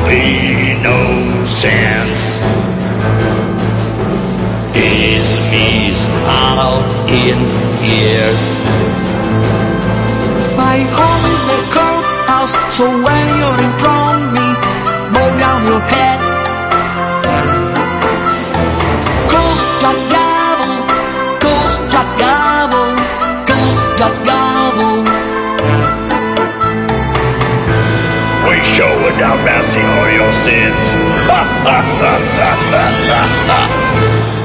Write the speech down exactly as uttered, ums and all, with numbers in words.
be no sense. Is me's hollow in ears. My home is the courthouse, so when you're in front of me, bow down your head. Close that gavel, close that gavel, close that gavel. We show without mercy all your sins. Ha ha ha ha ha ha.